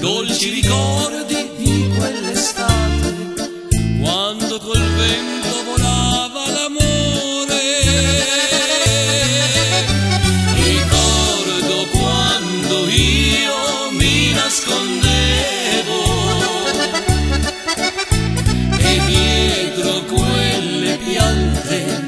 dolci ricordi di quell'estate, quando col vento volava l'amore. Ricordo quando io mi nascondevo e dietro quelle piante